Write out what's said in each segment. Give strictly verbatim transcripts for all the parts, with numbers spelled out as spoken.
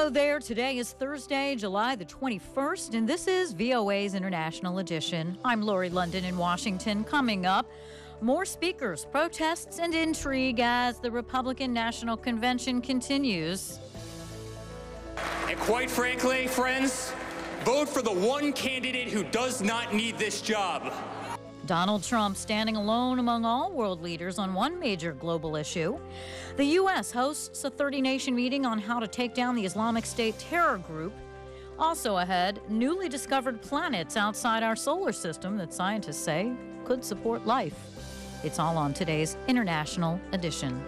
Hello there. Today is Thursday, July the twenty-first, and this is V O A's International Edition. I'm Lori London in Washington. Coming up, more speakers, protests, and intrigue as the Republican National Convention continues. And quite frankly, friends, vote for the one candidate who does not need this job. Donald Trump standing alone among all world leaders on one major global issue. The U S hosts a thirty-nation meeting on how to take down the Islamic State terror group. Also ahead, newly discovered planets outside our solar system that scientists say could support life. It's all on today's International Edition.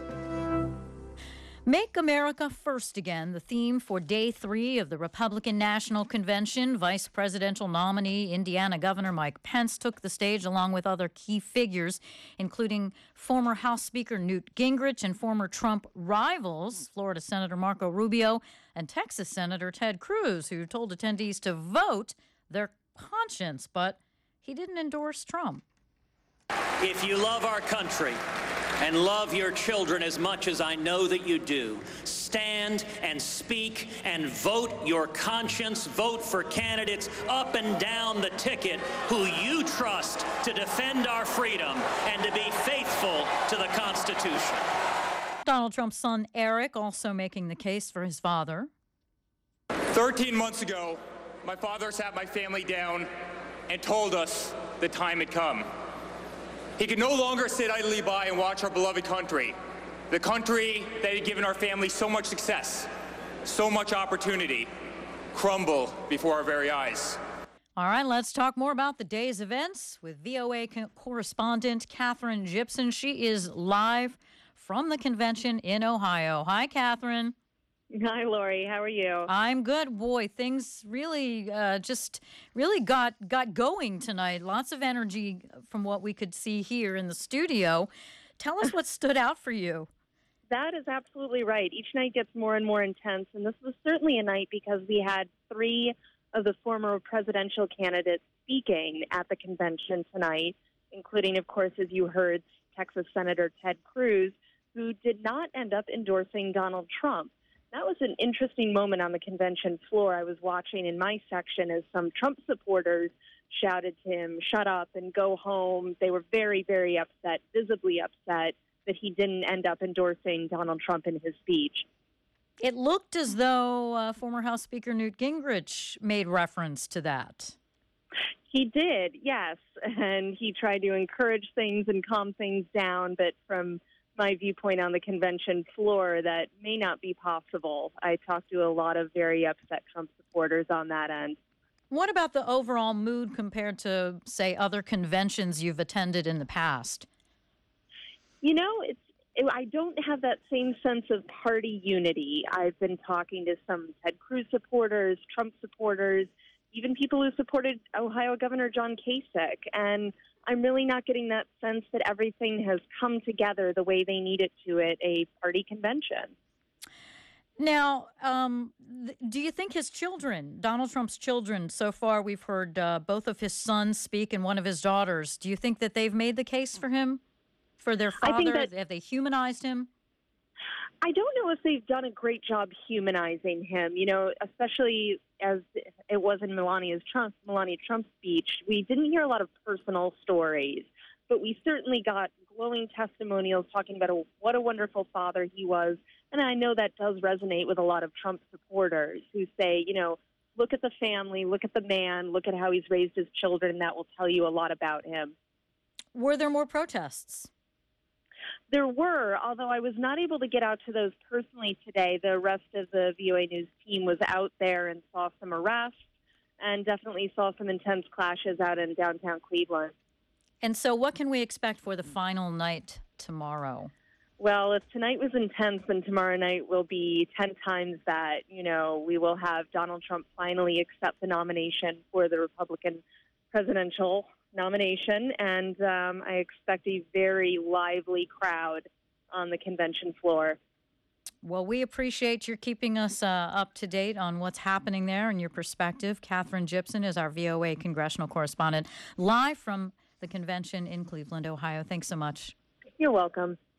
Make America First Again, the theme for day three of the Republican National Convention. Vice presidential nominee Indiana Governor Mike Pence took the stage along with other key figures, including former House Speaker Newt Gingrich and former Trump rivals, Florida Senator Marco Rubio and Texas Senator Ted Cruz, who told attendees to vote their conscience, but he didn't endorse Trump. If you love our country and love your children as much as I know that you do, stand and speak and vote your conscience. Vote for candidates up and down the ticket who you trust to defend our freedom and to be faithful to the Constitution. Donald Trump's son Eric also making the case for his father. Thirteen months ago, my father sat my family down and told us the time had come. He could no longer sit idly by and watch our beloved country, the country that had given our family so much success, so much opportunity, crumble before our very eyes. All right, let's talk more about the day's events with V O A co- correspondent Catherine Gibson. She is live from the convention in Ohio. Hi, Catherine. Hi, Lori. How are you? I'm good. Boy, things really uh, just really got got going tonight. Lots of energy from what we could see here in the studio. Tell us what stood out for you. That is absolutely right. Each night gets more and more intense, and this was certainly a night because we had three of the former presidential candidates speaking at the convention tonight, including, of course, as you heard, Texas Senator Ted Cruz, who did not end up endorsing Donald Trump. That was an interesting moment on the convention floor. I was watching in my section as some Trump supporters shouted to him, shut up and go home. They were very, very upset, visibly upset, that he didn't end up endorsing Donald Trump in his speech. It looked as though uh, former House Speaker Newt Gingrich made reference to that. He did, yes, and he tried to encourage things and calm things down, but from my viewpoint on the convention floor, that may not be possible. I talked to a lot of very upset Trump supporters on that end. What about the overall mood compared to, say, other conventions you've attended in the past? You know, it's it, I don't have that same sense of party unity. I've been talking to some Ted Cruz supporters, Trump supporters, even people who supported Ohio Governor John Kasich, and I'm really not getting that sense that everything has come together the way they need it to at a party convention. Now, um, th- do you think his children, Donald Trump's children, so far we've heard uh, both of his sons speak and one of his daughters, do you think that they've made the case for him, for their father? I think that, have they humanized him? I don't know if they've done a great job humanizing him, you know, especially as it was in Melania's Trump, Melania Trump's speech. We didn't hear a lot of personal stories, but we certainly got glowing testimonials talking about a, what a wonderful father he was. And I know that does resonate with a lot of Trump supporters who say, you know, look at the family, look at the man, look at how he's raised his children. That will tell you a lot about him. Were there more protests? There were, although I was not able to get out to those personally today. The rest of the V O A News team was out there and saw some arrests and definitely saw some intense clashes out in downtown Cleveland. And so what can we expect for the final night tomorrow? Well, if tonight was intense, then tomorrow night will be ten times that. You know, we will have Donald Trump finally accept the nomination for the Republican presidential nomination, and um, I expect a very lively crowd on the convention floor. Well, we appreciate your keeping us uh, up to date on what's happening there and your perspective. Catherine Gibson is our V O A congressional correspondent, live from the convention in Cleveland, Ohio. Thanks so much. You're welcome.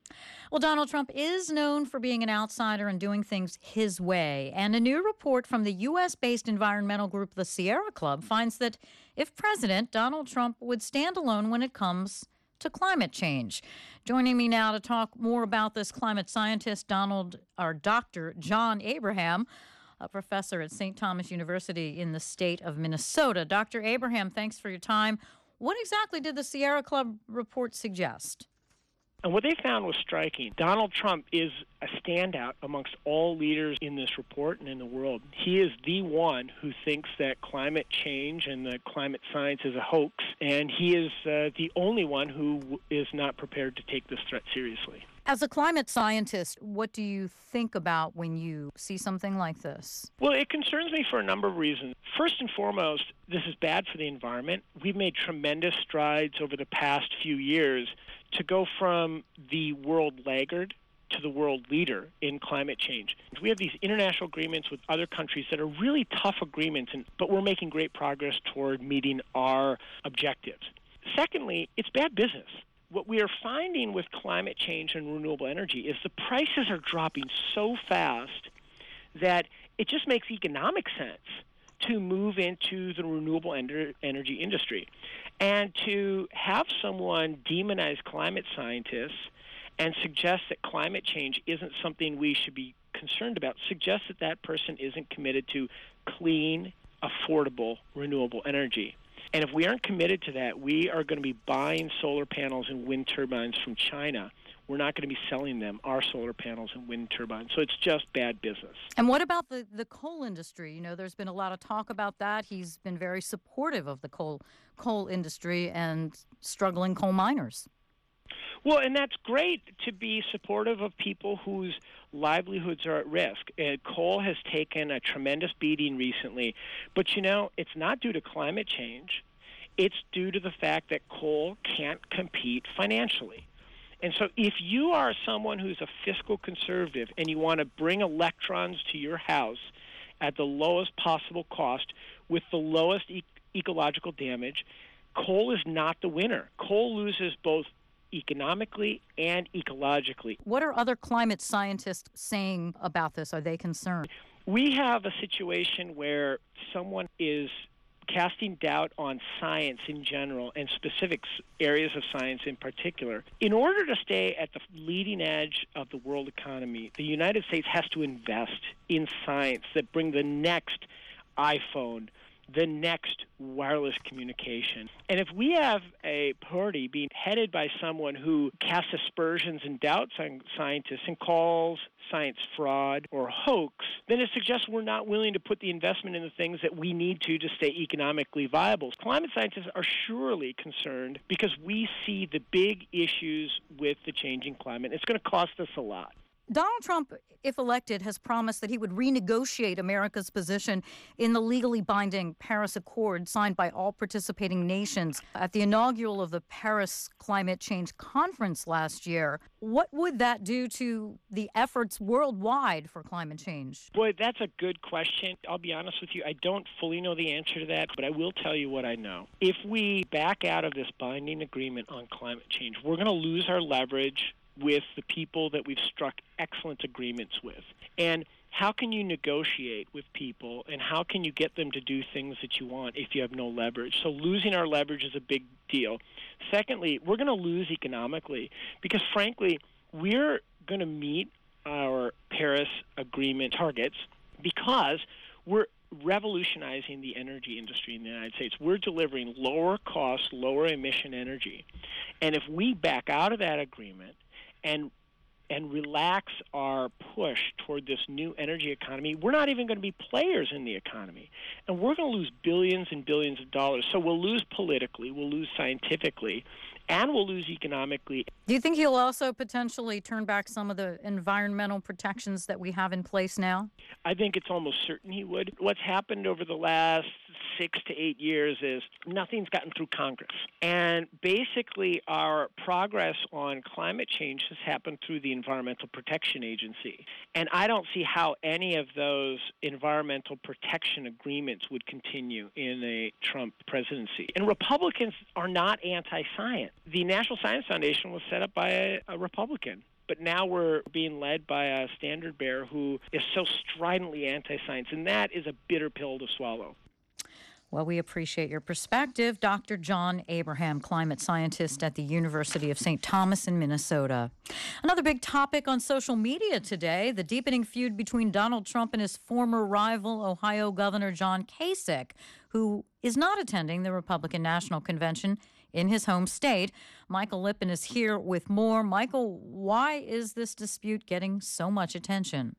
Well, Donald Trump is known for being an outsider and doing things his way. And a new report from the U S-based environmental group, the Sierra Club, finds that if president, Donald Trump would stand alone when it comes to climate change. Joining me now to talk more about this, climate scientist Donald, or Doctor John Abraham, a professor at Saint Thomas University in the state of Minnesota. Doctor Abraham, thanks for your time. What exactly did the Sierra Club report suggest? And what they found was striking. Donald Trump is a standout amongst all leaders in this report and in the world. He is the one who thinks that climate change and the climate science is a hoax, and he is uh, the only one who is not prepared to take this threat seriously. As a climate scientist, what do you think about when you see something like this? Well, it concerns me for a number of reasons. First and foremost, this is bad for the environment. We've made tremendous strides over the past few years to go from the world laggard to the world leader in climate change. We have these international agreements with other countries that are really tough agreements, and, but we're making great progress toward meeting our objectives. Secondly, it's bad business. What we are finding with climate change and renewable energy is the prices are dropping so fast that it just makes economic sense to move into the renewable energy industry. And to have someone demonize climate scientists and suggest that climate change isn't something we should be concerned about suggests that that person isn't committed to clean, affordable, renewable energy. And if we aren't committed to that, we are going to be buying solar panels and wind turbines from China. We're not going to be selling them our solar panels and wind turbines. So it's just bad business. And what about the, the coal industry? You know, there's been a lot of talk about that. He's been very supportive of the coal coal industry and struggling coal miners. Well, and that's great to be supportive of people whose livelihoods are at risk. Uh, coal has taken a tremendous beating recently. But, you know, it's not due to climate change. It's due to the fact that coal can't compete financially. And so if you are someone who's a fiscal conservative and you want to bring electrons to your house at the lowest possible cost with the lowest e- ecological damage, coal is not the winner. Coal loses both economically and ecologically. What are other climate scientists saying about this? Are they concerned? We have a situation where someone is casting doubt on science in general and specific areas of science in particular. In order to stay at the leading edge of the world economy, the United States has to invest in science that bring the next iPhone, the next wireless communication. And if we have a party being headed by someone who casts aspersions and doubts on scientists and calls science fraud or hoax, then it suggests we're not willing to put the investment in the things that we need to to stay economically viable. Climate scientists are surely concerned because we see the big issues with the changing climate. It's going to cost us a lot. Donald Trump, if elected, has promised that he would renegotiate America's position in the legally binding Paris Accord signed by all participating nations at the inaugural of the Paris Climate Change Conference last year. What would that do to the efforts worldwide for climate change? Boy, that's a good question. I'll be honest with you, I don't fully know the answer to that, but I will tell you what I know. If we back out of this binding agreement on climate change, we're going to lose our leverage with the people that we've struck excellent agreements with. And how can you negotiate with people, and how can you get them to do things that you want if you have no leverage? So losing our leverage is a big deal. Secondly, we're going to lose economically because, frankly, we're going to meet our Paris Agreement targets because we're revolutionizing the energy industry in the United States. We're delivering lower cost, lower emission energy. And if we back out of that agreement and and relax our push toward this new energy economy, we're not even going to be players in the economy. And we're going to lose billions and billions of dollars. So we'll lose politically, we'll lose scientifically, and we'll lose economically. Do you think he'll also potentially turn back some of the environmental protections that we have in place now? I think it's almost certain he would. What's happened over the last six to eight years is nothing's gotten through Congress. And basically our progress on climate change has happened through the Environmental Protection Agency. And I don't see how any of those environmental protection agreements would continue in a Trump presidency. And Republicans are not anti-science. The National Science Foundation was set up by a, a Republican. But now we're being led by a standard bearer who is so stridently anti-science, and that is a bitter pill to swallow. Well, we appreciate your perspective. Doctor John Abraham, climate scientist at the University of Saint Thomas in Minnesota. Another big topic on social media today, the deepening feud between Donald Trump and his former rival, Ohio Governor John Kasich, who is not attending the Republican National Convention in his home state. Michael Lippin is here with more. Michael, why is this dispute getting so much attention?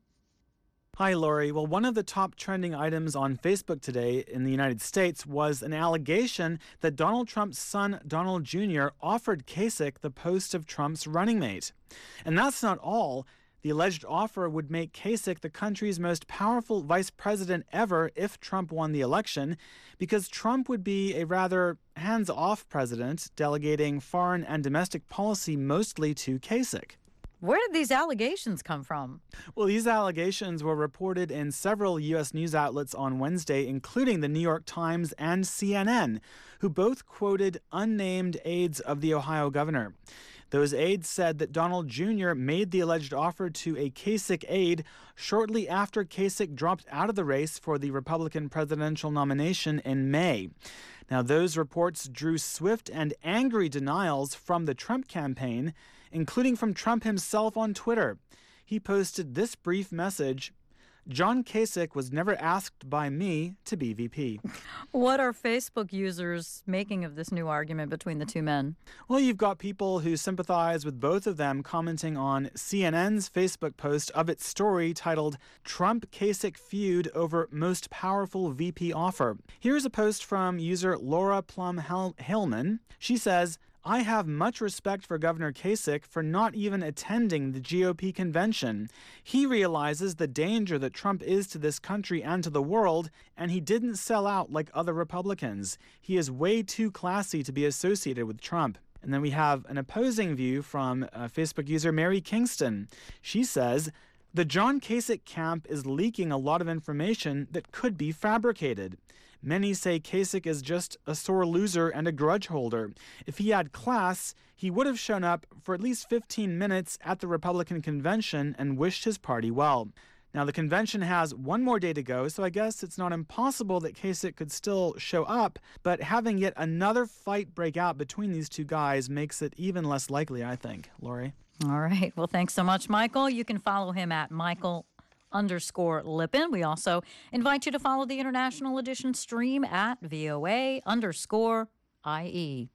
Hi, Lori. Well, one of the top trending items on Facebook today in the United States was an allegation that Donald Trump's son, Donald Junior, offered Kasich the post of Trump's running mate. And that's not all. The alleged offer would make Kasich the country's most powerful vice president ever if Trump won the election, because Trump would be a rather hands-off president, delegating foreign and domestic policy mostly to Kasich. Where did these allegations come from? Well, these allegations were reported in several U S news outlets on Wednesday, including the New York Times and C N N, who both quoted unnamed aides of the Ohio governor. Those aides said that Donald Junior made the alleged offer to a Kasich aide shortly after Kasich dropped out of the race for the Republican presidential nomination in May. Now, those reports drew swift and angry denials from the Trump campaign, including from Trump himself on Twitter. He posted this brief message: John Kasich was never asked by me to be V P. What are Facebook users making of this new argument between the two men? Well, you've got people who sympathize with both of them commenting on C N N's Facebook post of its story titled Trump-Kasich Feud Over Most Powerful V P Offer. Here's a post from user Laura Plum Hillman. She says, I have much respect for Governor Kasich for not even attending the G O P convention. He realizes the danger that Trump is to this country and to the world, and he didn't sell out like other Republicans. He is way too classy to be associated with Trump. And then we have an opposing view from uh, Facebook user Mary Kingston. She says, the John Kasich camp is leaking a lot of information that could be fabricated. Many say Kasich is just a sore loser and a grudge holder. If he had class, he would have shown up for at least fifteen minutes at the Republican convention and wished his party well. Now, the convention has one more day to go, so I guess it's not impossible that Kasich could still show up, but having yet another fight break out between these two guys makes it even less likely, I think. Lori? All right. Well, thanks so much, Michael. You can follow him at Michael underscore Lippin. We also invite you to follow the International Edition stream at VOA underscore IE.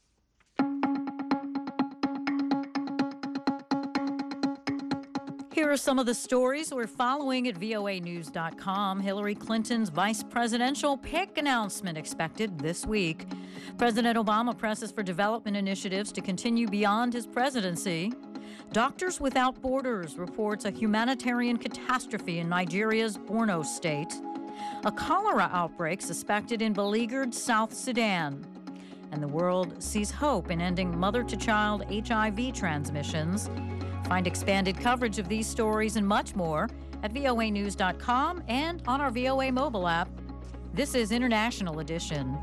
Here are some of the stories we're following at V O A news dot com. Hillary Clinton's vice presidential pick announcement expected this week. President Obama presses for development initiatives to continue beyond his presidency. Doctors Without Borders reports a humanitarian catastrophe in Nigeria's Borno state. A cholera outbreak suspected in beleaguered South Sudan. And the world sees hope in ending mother-to-child H I V transmissions. Find expanded coverage of these stories and much more at V O A news dot com and on our V O A mobile app. This is International Edition.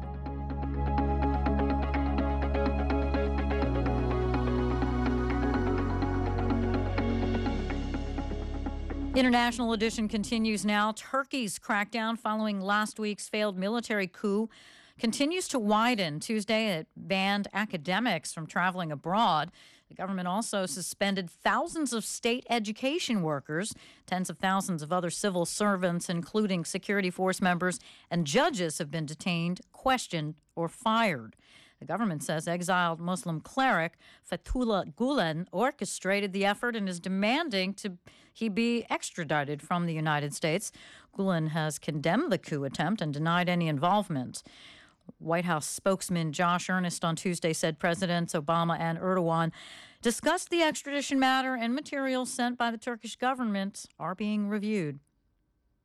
International Edition continues now. Turkey's crackdown following last week's failed military coup continues to widen. Tuesday, it banned academics from traveling abroad. The government also suspended thousands of state education workers. Tens of thousands of other civil servants, including security force members and judges, have been detained, questioned, or fired. The government says exiled Muslim cleric Fethullah Gulen orchestrated the effort and is demanding to he be extradited from the United States. Gulen has condemned the coup attempt and denied any involvement. White House spokesman Josh Earnest on Tuesday said Presidents Obama and Erdogan discussed the extradition matter and materials sent by the Turkish government are being reviewed.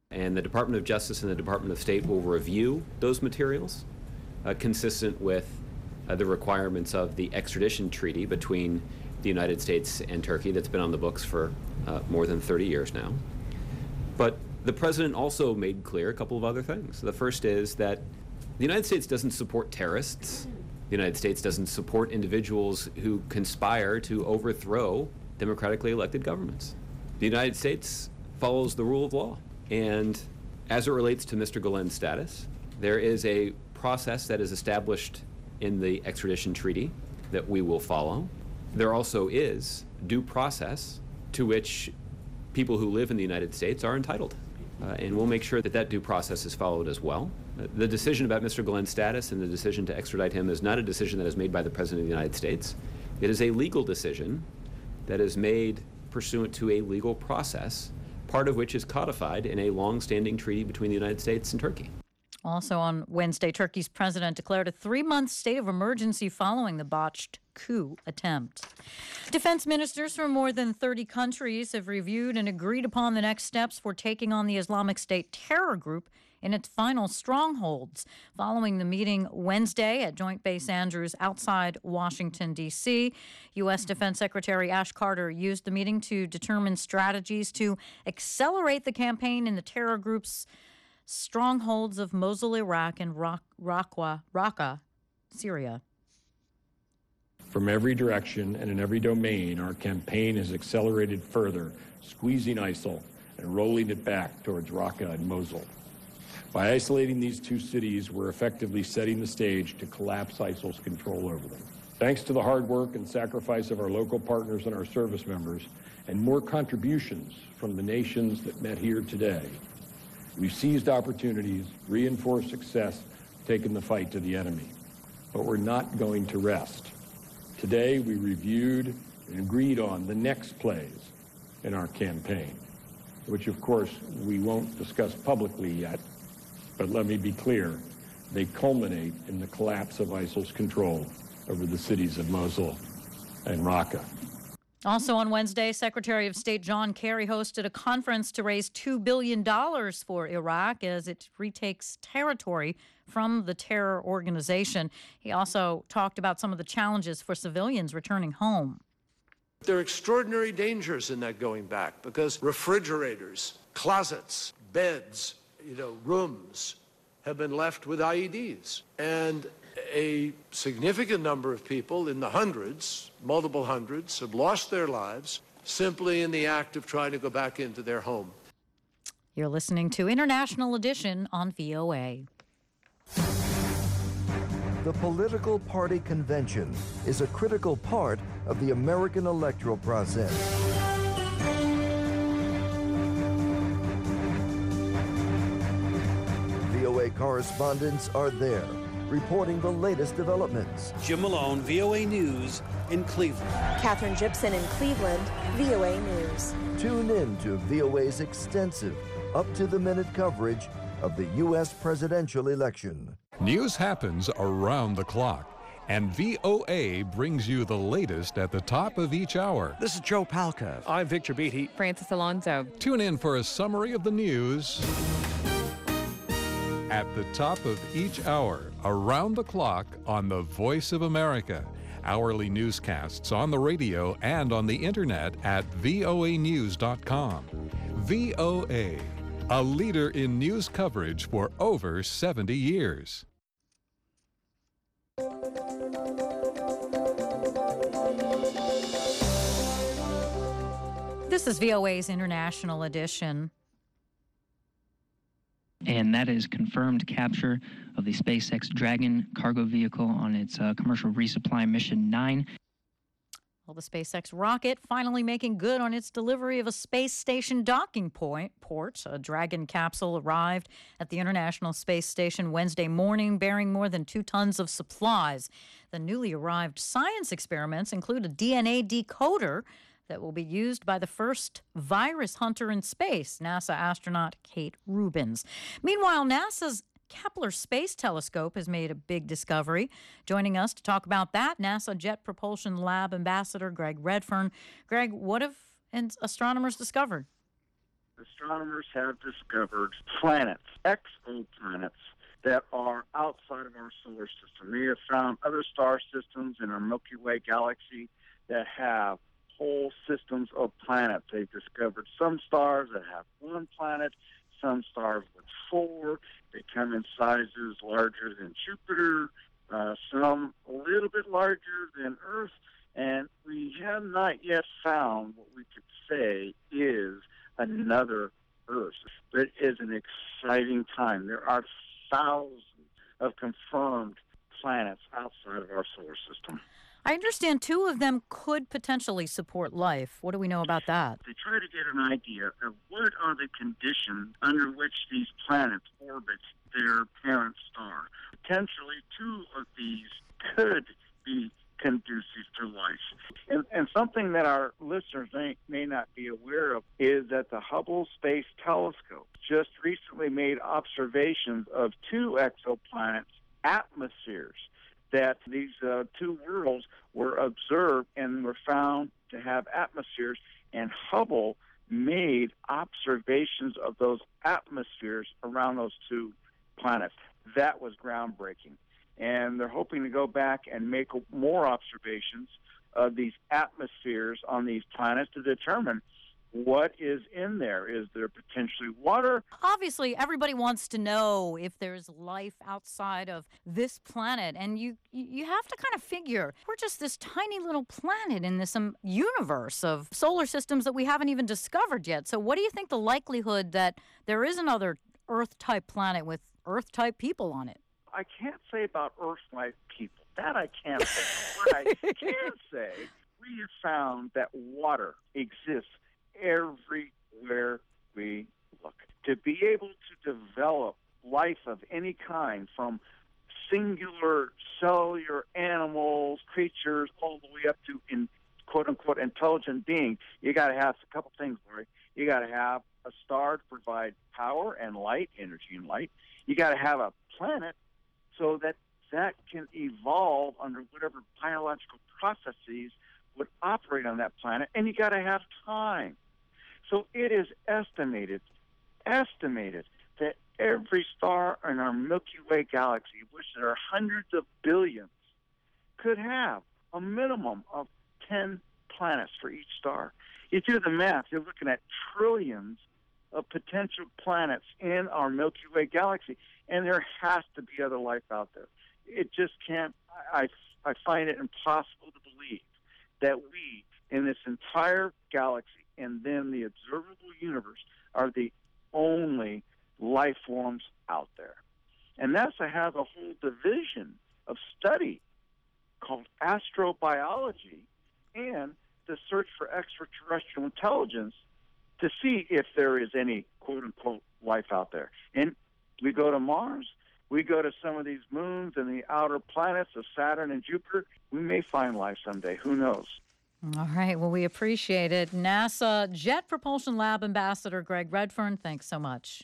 And the Department of Justice and the Department of State will review those materials uh, consistent with uh, the requirements of the extradition treaty between the United States and Turkey that's been on the books for uh, more than thirty years now. But the president also made clear a couple of other things. The first is that the United States doesn't support terrorists. The United States doesn't support individuals who conspire to overthrow democratically elected governments. The United States follows the rule of law. And as it relates to Mister Gulen's status, there is a process that is established in the extradition treaty that we will follow. There also is due process to which people who live in the United States are entitled. Uh, and we'll make sure that that due process is followed as well. Uh, the decision about Mister Gulen's status and the decision to extradite him is not a decision that is made by the President of the United States. It is a legal decision that is made pursuant to a legal process, part of which is codified in a long-standing treaty between the United States and Turkey. Also on Wednesday, Turkey's president declared a three-month state of emergency following the botched coup attempt. Defense ministers from more than thirty countries have reviewed and agreed upon the next steps for taking on the Islamic State terror group in its final strongholds. Following the meeting Wednesday at Joint Base Andrews outside Washington, D C, U S. Defense Secretary Ash Carter used the meeting to determine strategies to accelerate the campaign in the terror group's strongholds of Mosul, Iraq, and Raqqa, Raqqa, Syria. From every direction and in every domain, our campaign has accelerated further, squeezing ISIL and rolling it back towards Raqqa and Mosul. By isolating these two cities, we're effectively setting the stage to collapse ISIL's control over them. Thanks to the hard work and sacrifice of our local partners and our service members, and more contributions from the nations that met here today, we've seized opportunities, reinforced success, taken the fight to the enemy. But we're not going to rest. Today, we reviewed and agreed on the next plays in our campaign, which, of course, we won't discuss publicly yet. But let me be clear, they culminate in the collapse of ISIL's control over the cities of Mosul and Raqqa. Also on Wednesday, Secretary of State John Kerry hosted a conference to raise two billion dollars for Iraq as it retakes territory from the terror organization. He also talked about some of the challenges for civilians returning home. There are extraordinary dangers in that going back because refrigerators, closets, beds, you know, rooms have been left with I E Ds. And a significant number of people in the hundreds, multiple hundreds, have lost their lives simply in the act of trying to go back into their home. You're listening to International Edition on V O A. The political party convention is a critical part of the American electoral process. V O A correspondents are there, reporting the latest developments. Jim Malone, V O A News in Cleveland. Katherine Gibson in Cleveland, V O A News. Tune in to V O A's extensive, up-to-the-minute coverage of the U S presidential election. News happens around the clock, and V O A brings you the latest at the top of each hour. This is Joe Palca. I'm Victor Beatty. Francis Alonso. Tune in for a summary of the news at the top of each hour, around the clock on the Voice of America. Hourly newscasts on the radio and on the internet at V O A news dot com. V O A, a leader in news coverage for over seventy years. This is V O A's International Edition. And that is confirmed capture of the SpaceX Dragon cargo vehicle on its uh, commercial resupply mission nine. Well, the SpaceX rocket finally making good on its delivery of a space station docking point port. A Dragon capsule arrived at the International Space Station Wednesday morning, bearing more than two tons of supplies. The newly arrived science experiments include a D N A decoder that will be used by the first virus hunter in space, NASA astronaut Kate Rubins. Meanwhile, NASA's Kepler Space Telescope has made a big discovery. Joining us to talk about that, NASA Jet Propulsion Lab Ambassador Greg Redfern. Greg, what have astronomers discovered? astronomers have discovered planets, exoplanets, that are outside of our solar system. They have found other star systems in our Milky Way galaxy that have whole systems of planets. They've discovered some stars that have one planet, some stars with four. They come in sizes larger than Jupiter, uh, some a little bit larger than Earth, and we have not yet found what we could say is another Earth. But it is an exciting time. There are thousands of confirmed planets outside of our solar system. I understand two of them could potentially support life. What do we know about that? They try to get an idea of what are the conditions under which these planets orbit their parent star. Potentially two of these could be conducive to life. And, and something that our listeners may, may not be aware of is that the Hubble Space Telescope just recently made observations of two exoplanets' atmospheres, that these uh, two worlds were observed and were found to have atmospheres, and Hubble made observations of those atmospheres around those two planets. That was groundbreaking. And they're hoping to go back and make more observations of these atmospheres on these planets to determine what is in there. Is there potentially water? Obviously, everybody wants to know if there's life outside of this planet. And you you have to kind of figure, we're just this tiny little planet in this um, universe of solar systems that we haven't even discovered yet. So what do you think the likelihood that there is another Earth-type planet with Earth-type people on it? I can't say about Earth-like people. That I can't say. What I can say, we have found that water exists everywhere we look. To be able to develop life of any kind, from singular cellular animals, creatures, all the way up to in quote-unquote intelligent beings, you got to have a couple things, Lori. You got to have a star to provide power and light, energy and light. You got to have a planet so that that can evolve under whatever biological processes would operate on that planet, and you got to have time. So it is estimated, estimated that every star in our Milky Way galaxy, which there are hundreds of billions, could have a minimum of ten planets for each star. You do the math, you're looking at trillions of potential planets in our Milky Way galaxy, and there has to be other life out there. It just can't, I, I find it impossible to believe that we, in this entire galaxy and then the observable universe, are the only life forms out there. And NASA has a whole division of study called astrobiology and the search for extraterrestrial intelligence to see if there is any quote-unquote life out there. And we go to Mars, we go to some of these moons and the outer planets of Saturn and Jupiter, we may find life someday. Who knows? All right. Well, we appreciate it. NASA Jet Propulsion Lab Ambassador Greg Redfern, thanks so much.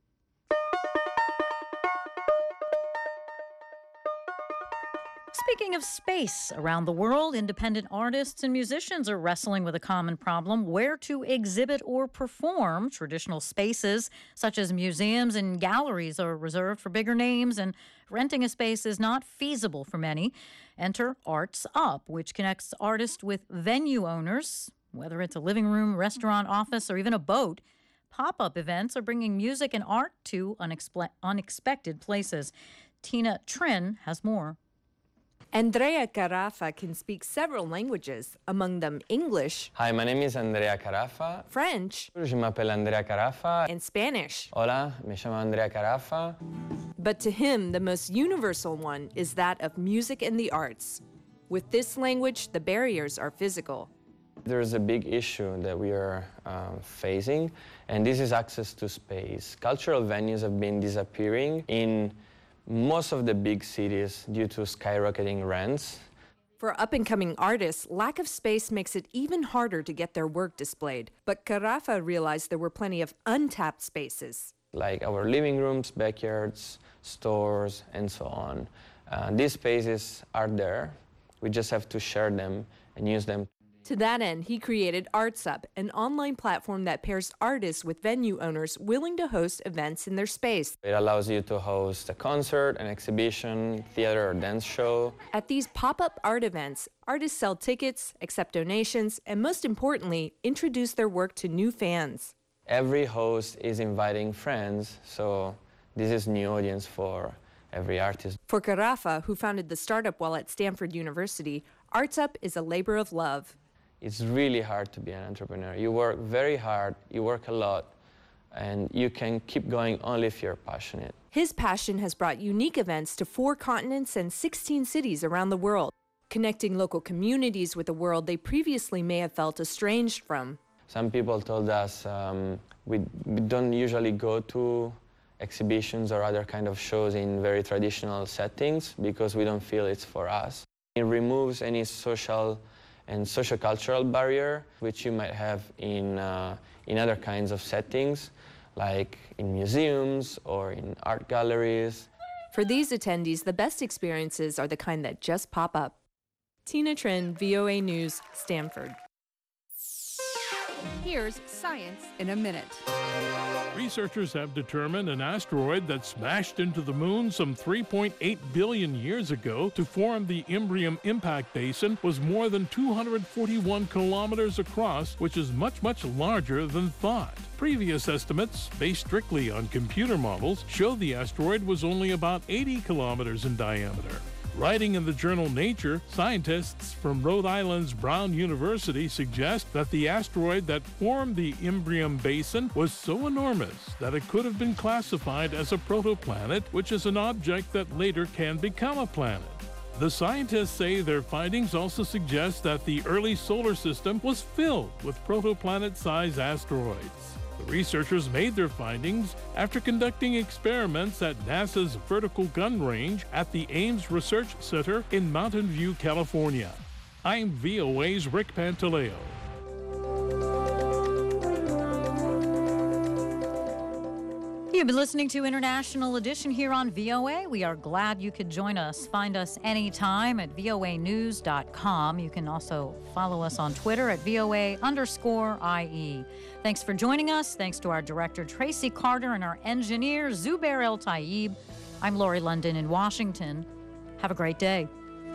Speaking of space, around the world, independent artists and musicians are wrestling with a common problem: where to exhibit or perform. Traditional spaces, such as museums and galleries, are reserved for bigger names, and renting a space is not feasible for many. Enter Arts Up, which connects artists with venue owners, whether it's a living room, restaurant, office, or even a boat. Pop-up events are bringing music and art to unexpe- unexpected places. Tina Trin has more. Andrea Carafa can speak several languages, among them English. Hi, my name is Andrea Carafa. French. Je m'appelle Andrea Carafa. And Spanish. Hola, me llamo Andrea Carafa. But to him, the most universal one is that of music and the arts. With this language, the barriers are physical. There's a big issue that we are uh, facing, and this is access to space. Cultural venues have been disappearing in most of the big cities due to skyrocketing rents. For up-and-coming artists, lack of space makes it even harder to get their work displayed. But Carafa realized there were plenty of untapped spaces. Like our living rooms, backyards, stores, and so on. Uh, these spaces are there. We just have to share them and use them. To that end, he created ArtsUp, an online platform that pairs artists with venue owners willing to host events in their space. It allows you to host a concert, an exhibition, theater or dance show. At these pop-up art events, artists sell tickets, accept donations, and most importantly, introduce their work to new fans. Every host is inviting friends, so this is new audience for every artist. For Carafa, who founded the startup while at Stanford University, ArtsUp is a labor of love. It's really hard to be an entrepreneur. You work very hard, you work a lot, and you can keep going only if you're passionate. His passion has brought unique events to four continents and sixteen cities around the world, connecting local communities with a world they previously may have felt estranged from. Some people told us um, we, we don't usually go to exhibitions or other kind of shows in very traditional settings because we don't feel it's for us. It removes any social and socio-cultural barrier which you might have in, uh, in other kinds of settings, like in museums or in art galleries. For these attendees, the best experiences are the kind that just pop up. Tina Trin, V O A News, Stanford. Here's Science in a Minute. Researchers have determined an asteroid that smashed into the moon some three point eight billion years ago to form the Imbrium Impact Basin was more than two hundred forty-one kilometers across, which is much, much larger than thought. Previous estimates, based strictly on computer models, show the asteroid was only about eighty kilometers in diameter. Writing in the journal Nature, scientists from Rhode Island's Brown University suggest that the asteroid that formed the Imbrium Basin was so enormous that it could have been classified as a protoplanet, which is an object that later can become a planet. The scientists say their findings also suggest that the early solar system was filled with protoplanet-sized asteroids. The researchers made their findings after conducting experiments at NASA's Vertical Gun Range at the Ames Research Center in Mountain View, California. I'm V O A's Rick Pantaleo. You've been listening to International Edition here on V O A. We are glad you could join us. Find us anytime at V O A news dot com. You can also follow us on Twitter at V O A underscore I E. Thanks for joining us. Thanks to our director, Tracy Carter, and our engineer, Zubair El Taib. I'm Lori London in Washington. Have a great day.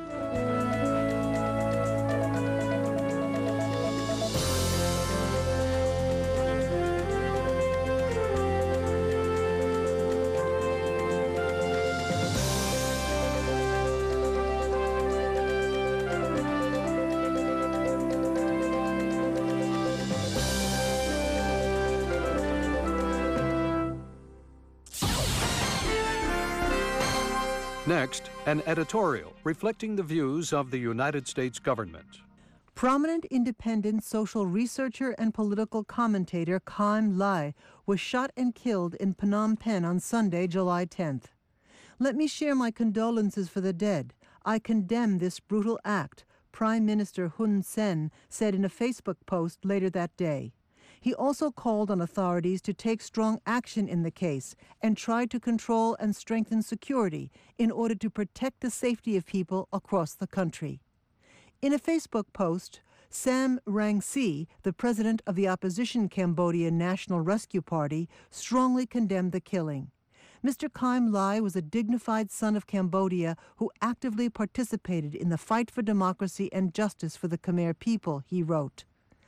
Next, an editorial reflecting the views of the United States government. Prominent independent social researcher and political commentator Chaim Lai was shot and killed in Phnom Penh on Sunday, July tenth. Let me share my condolences for the dead. I condemn this brutal act, Prime Minister Hun Sen said in a Facebook post later that day. He also called on authorities to take strong action in the case and try to control and strengthen security in order to protect the safety of people across the country. In a Facebook post, Sam Rang-si, the president of the opposition Cambodian National Rescue Party, strongly condemned the killing. Mister Chaim Lai was a dignified son of Cambodia who actively participated in the fight for democracy and justice for the Khmer people, he wrote.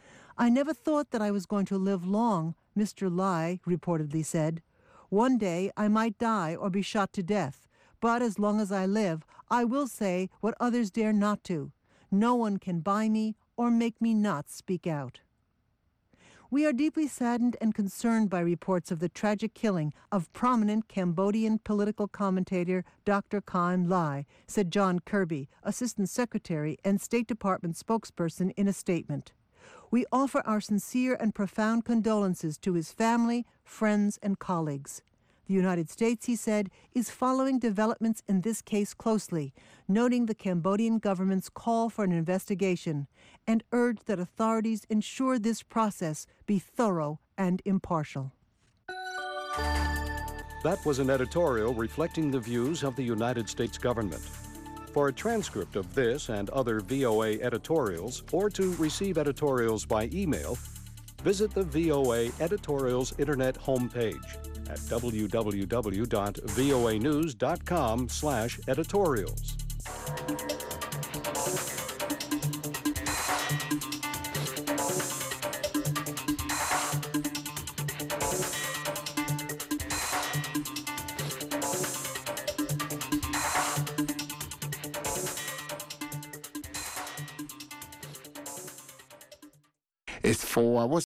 I never thought that I was going to live long, Mister Lai reportedly said. One day I might die or be shot to death, but as long as I live, I will say what others dare not to. No one can buy me or make me not speak out. We are deeply saddened and concerned by reports of the tragic killing of prominent Cambodian political commentator Doctor Chaim Lai, said John Kirby, Assistant Secretary and State Department spokesperson in a statement. We offer our sincere and profound condolences to his family, friends, and colleagues. The United States, he said, is following developments in this case closely, noting the Cambodian government's call for an investigation, and urged that authorities ensure this process be thorough and impartial. That was an editorial reflecting the views of the United States government. For a transcript of this and other V O A editorials, or to receive editorials by email, visit the V O A Editorials Internet homepage at w w w dot voa news dot com slash editorials. It's four hours